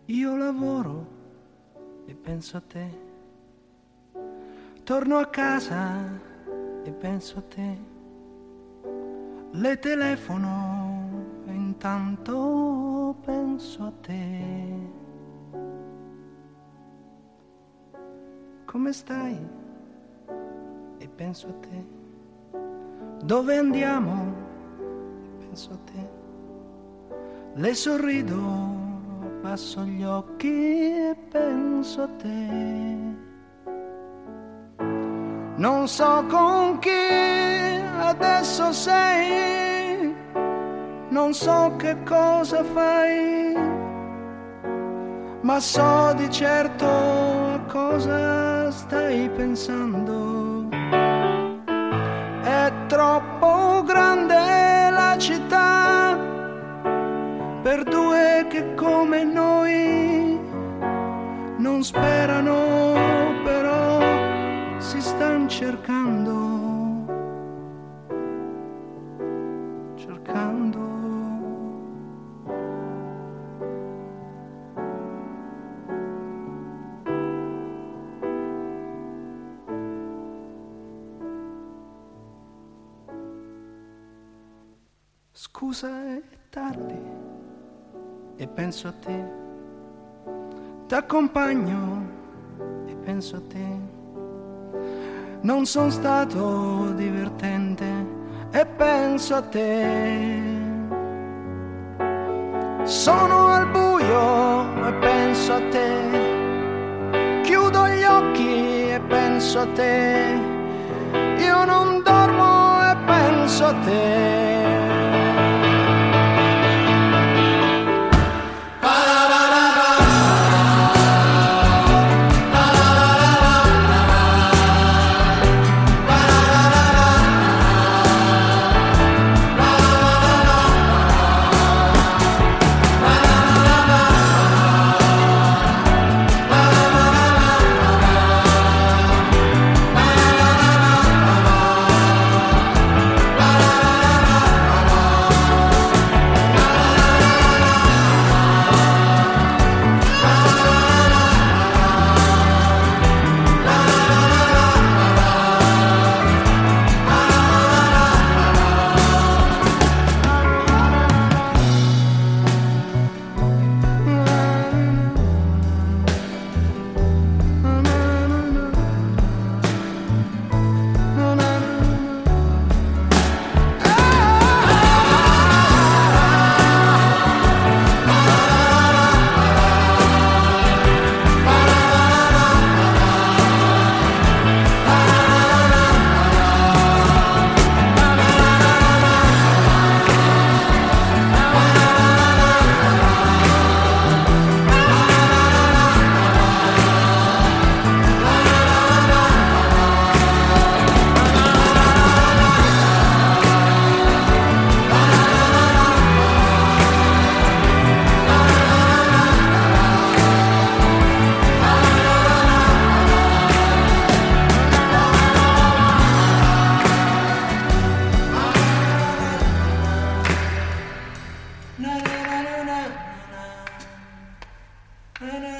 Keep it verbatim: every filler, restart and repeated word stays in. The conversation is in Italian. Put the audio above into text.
Io lavoro e penso a te, torno a casa e penso a te, le telefono e intanto penso a te. Come stai? E penso a te. Dove andiamo? E penso a te. Le sorrido, passo gli occhi e penso a te. Non so con chi adesso sei, non so che cosa fai, ma so di certo a cosa stai pensando. È troppo grande la città per due che come noi non sperano, però si stan cercando, cercando. Scusa, è tardi e penso a te, t'accompagno e penso a te. Non son stato divertente e penso a te. Sono al buio e penso a te. Chiudo gli occhi e penso a te. Io non dormo e penso a te. Na na na na na na na.